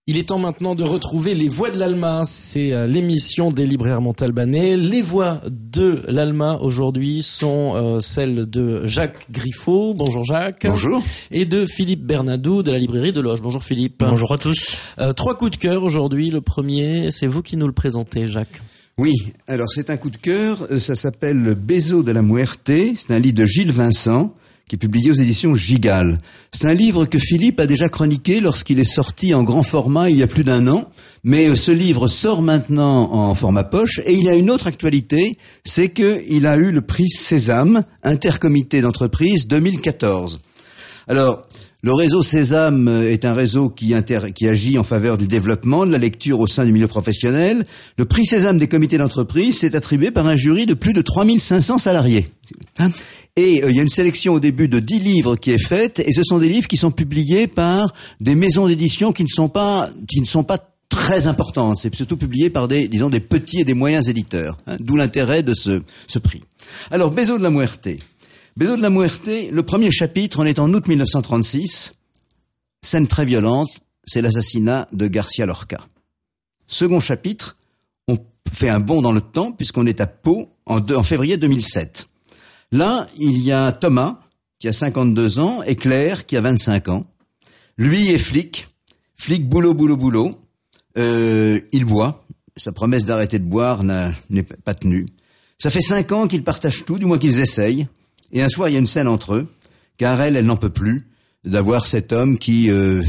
Il est temps maintenant de retrouver les voix de l'Alma. C'est l'émission des libraires montalbanais. Les voix de l'Alma aujourd'hui sont celles de Jacques Griffo. Bonjour Jacques. Bonjour. Et de Philippe Bernadou de la librairie de Loges. Bonjour Philippe. Bonjour à tous. 3 coups de cœur aujourd'hui. Le premier, c'est vous qui nous le présentez, Jacques. Oui, alors c'est un coup de cœur. Ça s'appelle Le Beso de la Muerte. C'est un livre de Gilles Vincent, qui est publié aux éditions Gigal. C'est un livre que Philippe a déjà chroniqué lorsqu'il est sorti en grand format il y a plus d'1 an, mais ce livre sort maintenant en format poche, et il a une autre actualité, c'est qu'il a eu le prix Sésame, Intercomité d'entreprise 2014. Alors, le réseau Sésame est un réseau qui agit en faveur du développement de la lecture au sein du milieu professionnel. Le prix Sésame des comités d'entreprise s'est attribué par un jury de plus de 3500 salariés. Et il y a une sélection au début de 10 livres qui est faite, et ce sont des livres qui sont publiés par des maisons d'édition qui ne sont pas très importantes. C'est surtout publié par des petits et des moyens éditeurs, d'où l'intérêt de ce prix. Alors, Beso de la Muerte. Beso de la Muerte, le premier chapitre, on est en août 1936. Scène très violente, c'est l'assassinat de Garcia Lorca. Second chapitre, on fait un bond dans le temps puisqu'on est à Pau en février 2007. Là, il y a Thomas, qui a 52 ans, et Claire, qui a 25 ans. Lui est flic boulot. Il boit. Sa promesse d'arrêter de boire n'est pas tenue. Ça fait 5 ans qu'ils partagent tout, du moins qu'ils essayent. Et un soir, il y a une scène entre eux, car elle n'en peut plus d'avoir cet homme qui ne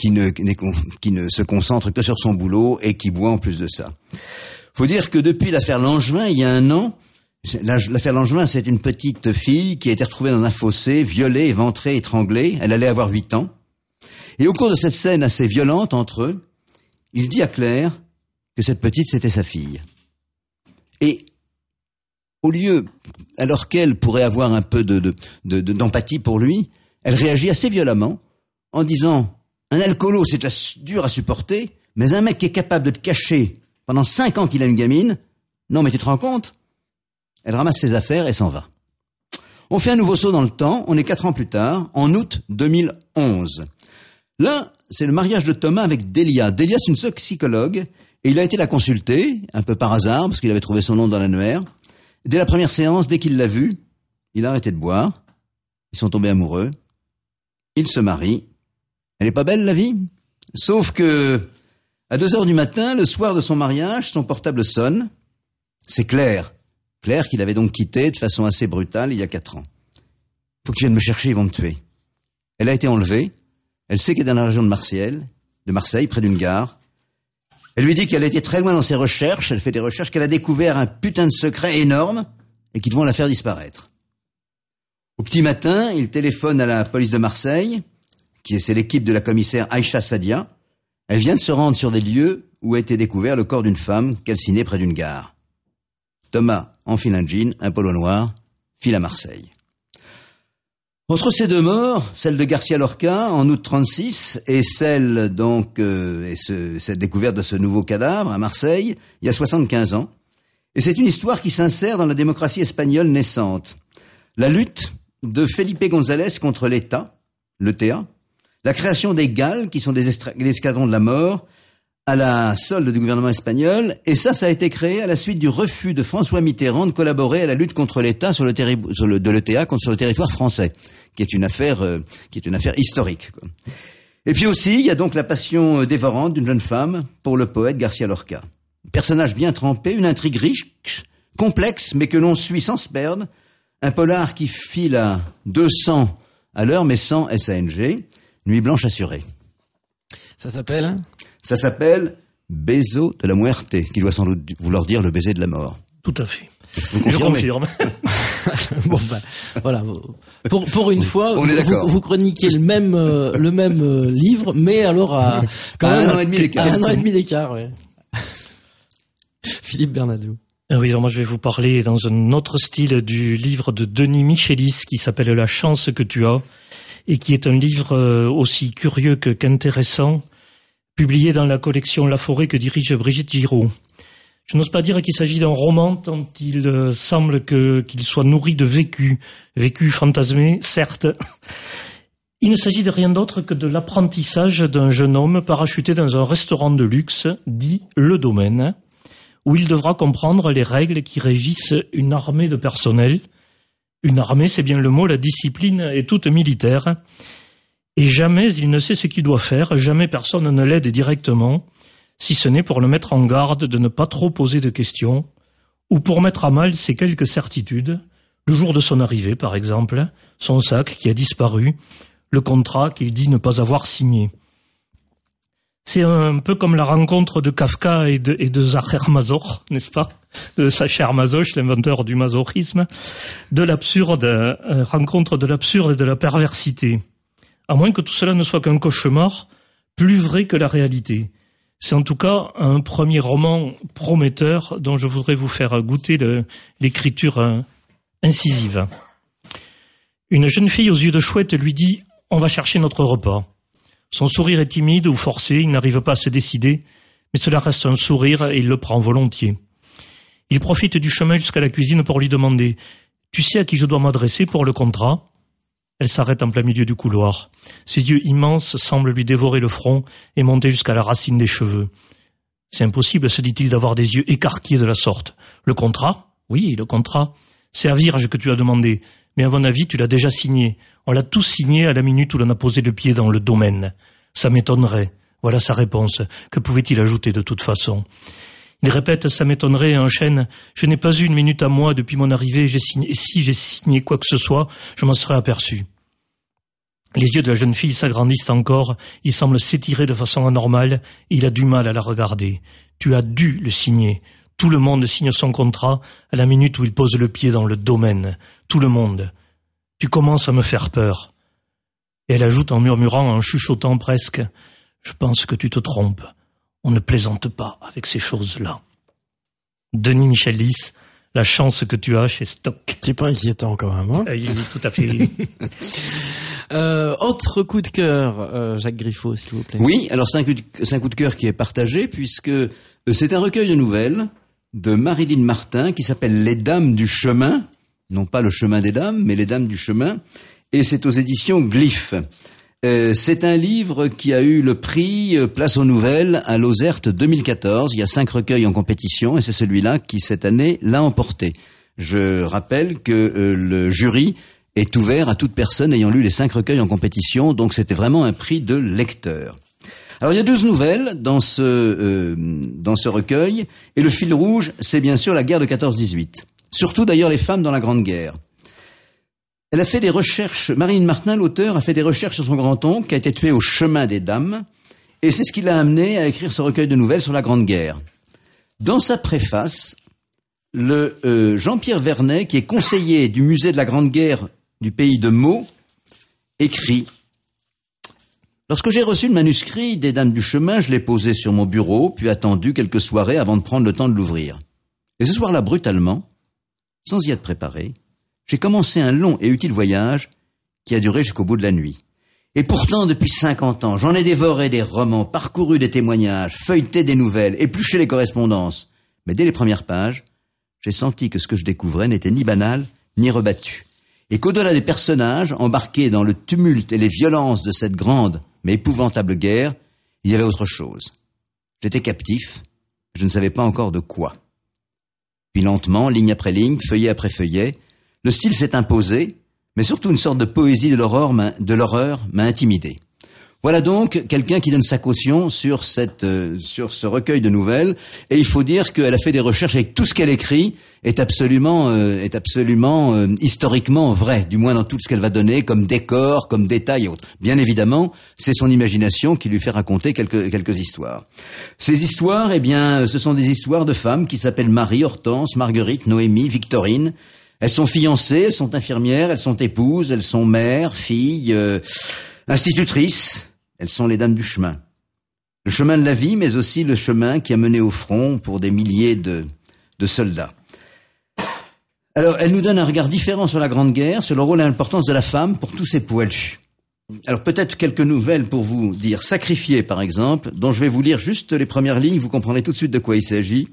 se concentre que sur son boulot et qui boit en plus de ça. Faut dire que depuis l'affaire Langevin, il y a 1 an, l'affaire Langevin, c'est une petite fille qui a été retrouvée dans un fossé, violée, éventrée, étranglée. Elle allait avoir 8 ans. Et au cours de cette scène assez violente entre eux, il dit à Claire que cette petite, c'était sa fille. Et au lieu, alors qu'elle pourrait avoir un peu d'empathie pour lui, elle réagit assez violemment en disant « Un alcoolo, c'est dur à supporter, mais un mec qui est capable de te cacher pendant 5 ans qu'il a une gamine, non mais tu te rends compte ?» Elle ramasse ses affaires et s'en va. On fait un nouveau saut dans le temps, on est 4 ans plus tard, en août 2011. Là, c'est le mariage de Thomas avec Delia. Delia, c'est une psychologue, et il a été la consulter, un peu par hasard, parce qu'il avait trouvé son nom dans l'annuaire. Dès la première séance, dès qu'il l'a vue, il a arrêté de boire. Ils sont tombés amoureux. Ils se marient. Elle est pas belle, la vie? Sauf que, à 2h du matin, le soir de son mariage, son portable sonne. C'est Claire. Claire qu'il avait donc quitté de façon assez brutale il y a 4 ans. Faut que tu viennes me chercher, ils vont me tuer. Elle a été enlevée. Elle sait qu'elle est dans la région de Marseille, près d'une gare. Elle lui dit qu'elle a été très loin dans ses recherches. Elle fait des recherches, qu'elle a découvert un putain de secret énorme et qu'ils vont la faire disparaître. Au petit matin, il téléphone à la police de Marseille, c'est l'équipe de la commissaire Aïcha Sadia. Elle vient de se rendre sur des lieux où a été découvert le corps d'une femme calcinée près d'une gare. Thomas enfile un jean, un polo noir, file à Marseille. Entre ces 2 morts, celle de Garcia Lorca en août 36 et celle cette découverte de ce nouveau cadavre à Marseille, il y a 75 ans. Et c'est une histoire qui s'insère dans la démocratie espagnole naissante. La lutte de Felipe González contre l'État, l'ETA, la création des GAL, qui sont des escadrons de la mort, à la solde du gouvernement espagnol, et ça a été créé à la suite du refus de François Mitterrand de collaborer à la lutte contre l'État de l'ETA sur le territoire français, qui est une affaire historique, quoi. Et puis aussi, il y a donc la passion dévorante d'une jeune femme pour le poète Garcia Lorca. Un personnage bien trempé, une intrigue riche, complexe, mais que l'on suit sans se perdre, un polar qui file à 200 à l'heure, mais sans SANG, nuit blanche assurée. Ça s'appelle Beso de la Muerte, qui doit sans doute vouloir dire le baiser de la mort. Tout à fait. Je confirme. Bon, voilà. Pour une fois, vous chroniquez le même livre, mais alors à 1 an et demi d'écart. 1 an et demi d'écart, ouais. Philippe Bernadou. Oui, alors moi je vais vous parler dans un autre style du livre de Denis Michelis qui s'appelle La chance que tu as et qui est un livre aussi curieux qu'intéressant, publié dans la collection La Forêt que dirige Brigitte Giraud. Je n'ose pas dire qu'il s'agit d'un roman tant il semble qu'il soit nourri de vécu fantasmé, certes. Il ne s'agit de rien d'autre que de l'apprentissage d'un jeune homme parachuté dans un restaurant de luxe, dit Le Domaine, où il devra comprendre les règles qui régissent une armée de personnel. Une armée, c'est bien le mot, la discipline est toute militaire. Et jamais il ne sait ce qu'il doit faire, jamais personne ne l'aide directement, si ce n'est pour le mettre en garde de ne pas trop poser de questions, ou pour mettre à mal ses quelques certitudes, le jour de son arrivée par exemple, son sac qui a disparu, le contrat qu'il dit ne pas avoir signé. C'est un peu comme la rencontre de Kafka et de Zacher Mazor, n'est-ce pas? De Sacher Masoch, l'inventeur du masochisme, de l'absurde, rencontre de l'absurde et de la perversité. À moins que tout cela ne soit qu'un cauchemar, plus vrai que la réalité. C'est en tout cas un premier roman prometteur dont je voudrais vous faire goûter l'écriture incisive. Une jeune fille aux yeux de chouette lui dit « On va chercher notre repas ». Son sourire est timide ou forcé, il n'arrive pas à se décider, mais cela reste un sourire et il le prend volontiers. Il profite du chemin jusqu'à la cuisine pour lui demander « Tu sais à qui je dois m'adresser pour le contrat ?» Elle s'arrête en plein milieu du couloir. Ses yeux immenses semblent lui dévorer le front et monter jusqu'à la racine des cheveux. C'est impossible, se dit-il, d'avoir des yeux écarquillés de la sorte. Le contrat ? Oui, le contrat. C'est à Virge que tu as demandé. Mais à mon avis, tu l'as déjà signé. On l'a tous signé à la minute où l'on a posé le pied dans le domaine. Ça m'étonnerait. Voilà sa réponse. Que pouvait-il ajouter de toute façon ? Il répète, ça m'étonnerait et enchaîne. Je n'ai pas eu une minute à moi depuis mon arrivée, j'ai signé. Et si j'ai signé quoi que ce soit, je m'en serais aperçu. Les yeux de la jeune fille s'agrandissent encore, il semble s'étirer de façon anormale, et il a du mal à la regarder. Tu as dû le signer. Tout le monde signe son contrat à la minute où il pose le pied dans le domaine. Tout le monde. Tu commences à me faire peur. Et elle ajoute en murmurant, en chuchotant presque, je pense que tu te trompes. On ne plaisante pas avec ces choses-là. Denis Michelis, la chance que tu as chez Stock. C'est pas inquiétant quand même, hein? Il est tout à fait. Autre coup de cœur, Jacques Griffo, s'il vous plaît. Oui, alors c'est un coup de cœur qui est partagé puisque c'est un recueil de nouvelles de Marilyn Martin qui s'appelle Les Dames du Chemin, non pas le chemin des dames, mais Les Dames du Chemin, et c'est aux éditions Glyph. C'est un livre qui a eu le prix Place aux Nouvelles à Lozerte 2014. Il y a 5 recueils en compétition et c'est celui-là qui, cette année, l'a emporté. Je rappelle que le jury est ouvert à toute personne ayant lu les 5 recueils en compétition, donc c'était vraiment un prix de lecteur. Alors il y a 12 nouvelles dans ce recueil, et le fil rouge, c'est bien sûr la guerre de 14-18. Surtout d'ailleurs les femmes dans la Grande Guerre. Elle a fait des recherches, Marilyn Martin, l'auteur, a fait des recherches sur son grand-oncle qui a été tué au chemin des dames, et c'est ce qui l'a amené à écrire ce recueil de nouvelles sur la Grande Guerre. Dans sa préface, le Jean-Pierre Vernet, qui est conseiller du musée de la Grande Guerre du pays de Meaux, écrit « Lorsque j'ai reçu le manuscrit des Dames du Chemin, je l'ai posé sur mon bureau, puis attendu quelques soirées avant de prendre le temps de l'ouvrir. Et ce soir-là, brutalement, sans y être préparé, j'ai commencé un long et utile voyage qui a duré jusqu'au bout de la nuit. Et pourtant, depuis 50 ans, j'en ai dévoré des romans, parcouru des témoignages, feuilleté des nouvelles, épluché les correspondances. Mais dès les premières pages, j'ai senti que ce que je découvrais n'était ni banal, ni rebattu. Et qu'au-delà des personnages, embarqués dans le tumulte et les violences de cette grande mais épouvantable guerre, il y avait autre chose. J'étais captif, je ne savais pas encore de quoi. Puis lentement, ligne après ligne, feuillet après feuillet, le style s'est imposé, mais surtout une sorte de poésie de l'horreur m'a intimidé. Voilà donc quelqu'un qui donne sa caution sur ce recueil de nouvelles, et il faut dire qu'elle a fait des recherches et que tout ce qu'elle écrit est absolument historiquement vrai, du moins dans tout ce qu'elle va donner comme décor, comme détail et autres. Bien évidemment, c'est son imagination qui lui fait raconter quelques histoires. Ces histoires, eh bien, ce sont des histoires de femmes qui s'appellent Marie, Hortense, Marguerite, Noémie, Victorine. Elles sont fiancées, elles sont infirmières, elles sont épouses, elles sont mères, filles, institutrices. Elles sont les dames du chemin. Le chemin de la vie, mais aussi le chemin qui a mené au front pour des milliers de soldats. Alors, elle nous donne un regard différent sur la Grande Guerre, sur le rôle et l'importance de la femme pour tous ces poilus. Alors, peut-être quelques nouvelles pour vous dire. Sacrifiée, par exemple, dont je vais vous lire juste les premières lignes, vous comprendrez tout de suite de quoi il s'agit.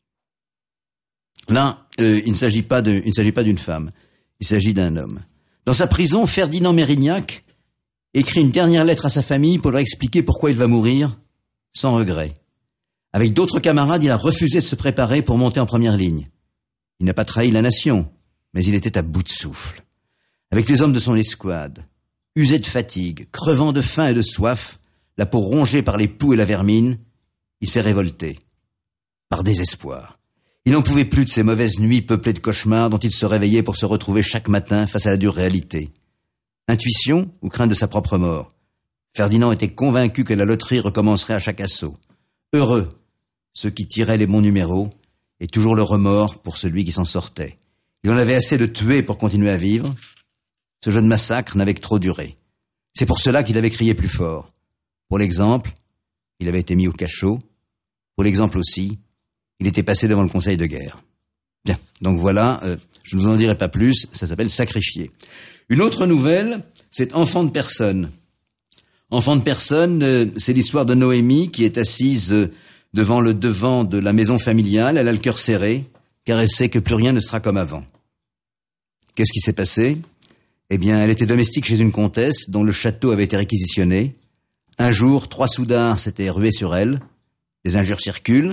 Là, il ne s'agit pas d'une femme, il s'agit d'un homme. Dans sa prison, Ferdinand Mérignac écrit une dernière lettre à sa famille pour leur expliquer pourquoi il va mourir, sans regret. Avec d'autres camarades, il a refusé de se préparer pour monter en première ligne. Il n'a pas trahi la nation, mais il était à bout de souffle. Avec les hommes de son escouade, usé de fatigue, crevant de faim et de soif, la peau rongée par les poux et la vermine, il s'est révolté. Par désespoir. Il n'en pouvait plus de ces mauvaises nuits peuplées de cauchemars dont il se réveillait pour se retrouver chaque matin face à la dure réalité. Intuition ou crainte de sa propre mort? Ferdinand était convaincu que la loterie recommencerait à chaque assaut. Heureux ceux qui tiraient les bons numéros, et toujours le remords pour celui qui s'en sortait. Il en avait assez de tuer pour continuer à vivre. Ce jeu de massacre n'avait que trop duré. C'est pour cela qu'il avait crié plus fort. Pour l'exemple, il avait été mis au cachot. Pour l'exemple aussi, il était passé devant le conseil de guerre. Bien, donc voilà, je ne vous en dirai pas plus, ça s'appelle Sacrifié. Une autre nouvelle, c'est Enfant de personne. Enfant de personne, c'est l'histoire de Noémie qui est assise devant le devant de la maison familiale. Elle a le cœur serré, car elle sait que plus rien ne sera comme avant. Qu'est-ce qui s'est passé? Eh bien, elle était domestique chez une comtesse dont le château avait été réquisitionné. Un jour, 3 soudards s'étaient rués sur elle. Les injures circulent.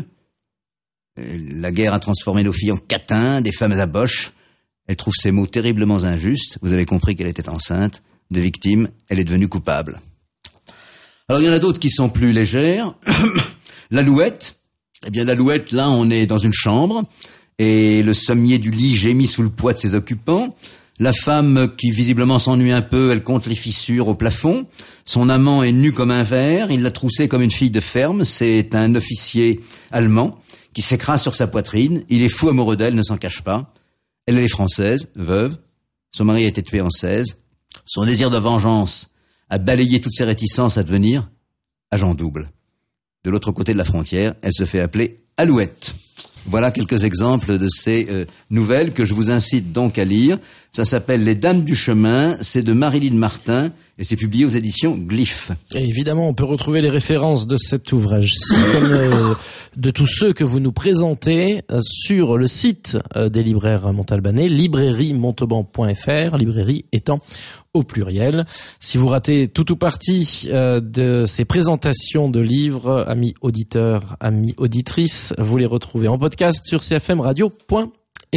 La guerre a transformé nos filles en catins, des femmes à boches. Elle trouve ces mots terriblement injustes. Vous avez compris qu'elle était enceinte. De victime, elle est devenue coupable. Alors, il y en a d'autres qui sont plus légères. L'Alouette. Eh bien, l'Alouette, là, on est dans une chambre. Et le sommier du lit gémit sous le poids de ses occupants. La femme, qui visiblement s'ennuie un peu, elle compte les fissures au plafond. Son amant est nu comme un verre. Il l'a troussé comme une fille de ferme. C'est un officier allemand qui s'écrase sur sa poitrine. Il est fou amoureux d'elle, ne s'en cache pas. Elle est française, veuve. Son mari a été tué en 16. Son désir de vengeance a balayé toutes ses réticences à devenir agent double. De l'autre côté de la frontière, elle se fait appeler Alouette. Voilà quelques exemples de ces nouvelles que je vous incite donc à lire. Ça s'appelle Les Dames du Chemin, c'est de Marilyn Martin et c'est publié aux éditions Glyph. Et évidemment, on peut retrouver les références de cet ouvrage-ci, comme de tous ceux que vous nous présentez, sur le site des libraires montalbanais, librairiemontauban.fr, librairie étant au pluriel. Si vous ratez tout ou partie de ces présentations de livres, amis auditeurs, amis auditrices, vous les retrouvez en podcast sur cfmradio.fr.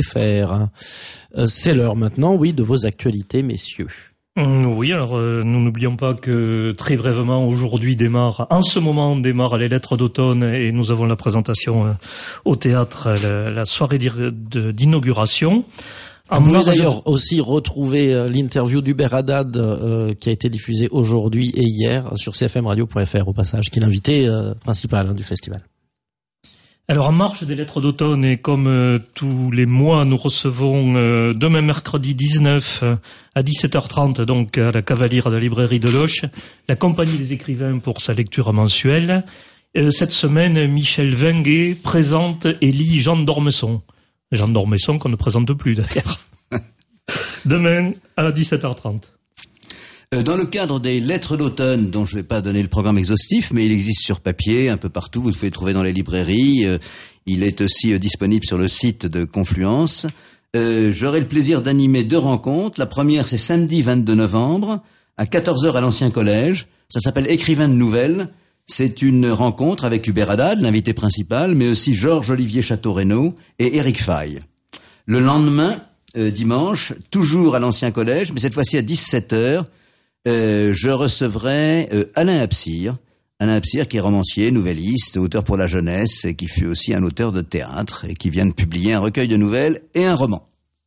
C'est l'heure maintenant, oui, de vos actualités, messieurs. Oui, alors nous n'oublions pas que très brièvement aujourd'hui en ce moment démarre les lettres d'automne et nous avons la présentation au théâtre, la soirée d'inauguration. Vous pouvez d'ailleurs aussi retrouver l'interview d'Hubert Haddad qui a été diffusée aujourd'hui et hier sur cfmradio.fr au passage, qui est l'invité principal du festival. Alors en marge des lettres d'automne et comme tous les mois nous recevons demain mercredi 19 à 17h30 donc à la Cavalière de la librairie de Loches la compagnie des écrivains pour sa lecture mensuelle. Cette semaine Michel Vinguet présente et lit Jean d'Ormesson. Jean d'Ormesson qu'on ne présente plus d'ailleurs. Demain à 17h30. Dans le cadre des lettres d'automne, dont je ne vais pas donner le programme exhaustif, mais il existe sur papier un peu partout, vous pouvez le trouver dans les librairies, il est aussi disponible sur le site de Confluence. J'aurai le plaisir d'animer 2 rencontres. La première, c'est samedi 22 novembre, à 14h à l'Ancien Collège. Ça s'appelle Écrivain de nouvelles. C'est une rencontre avec Hubert Haddad, l'invité principal, mais aussi Georges-Olivier Château-Renaud et Éric Faye. Le lendemain, dimanche, toujours à l'Ancien Collège, mais cette fois-ci à 17h, je recevrai Alain Absir. Alain Absir qui est romancier, nouvelliste, auteur pour la jeunesse et qui fut aussi un auteur de théâtre et qui vient de publier un recueil de nouvelles et un roman.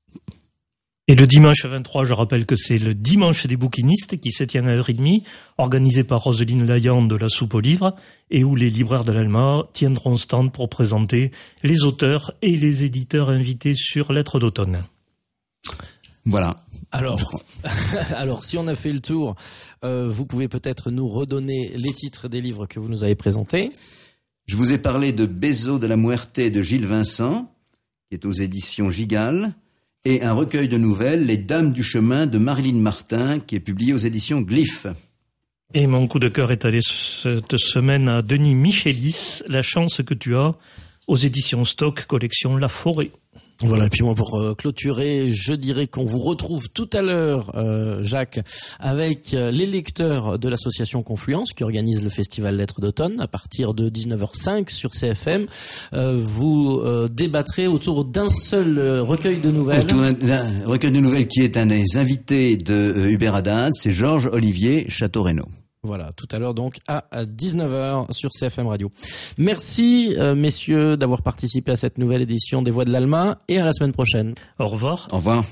Et le dimanche 23, je rappelle que c'est le dimanche des bouquinistes qui se tient à 1h30, organisé par Roselyne Layan de la Soupe aux Livres, et où les libraires de l'Alma tiendront stand pour présenter les auteurs et les éditeurs invités sur Lettres d'automne. Voilà. Alors, si on a fait le tour, vous pouvez peut-être nous redonner les titres des livres que vous nous avez présentés. Je vous ai parlé de Bézo de la Muerte de Gilles Vincent, qui est aux éditions Gigal, et un recueil de nouvelles, Les Dames du Chemin de Marilyn Martin, qui est publié aux éditions Glyph. Et mon coup de cœur est allé cette semaine à Denis Michelis, La chance que tu as, aux éditions Stock, collection La Forêt. Voilà, et puis moi pour clôturer, je dirais qu'on vous retrouve tout à l'heure, Jacques, avec les lecteurs de l'association Confluence qui organise le festival Lettres d'automne à partir de 19h05 sur CFM. Vous débattrez autour d'un seul recueil de nouvelles. Autour d'un recueil de nouvelles qui est un des invités de Hubert Haddad, c'est Georges Olivier Château-Renaud. Voilà, tout à l'heure donc à 19h sur CFM Radio. Merci messieurs d'avoir participé à cette nouvelle édition des Voix de l'Alma et à la semaine prochaine. Au revoir. Au revoir.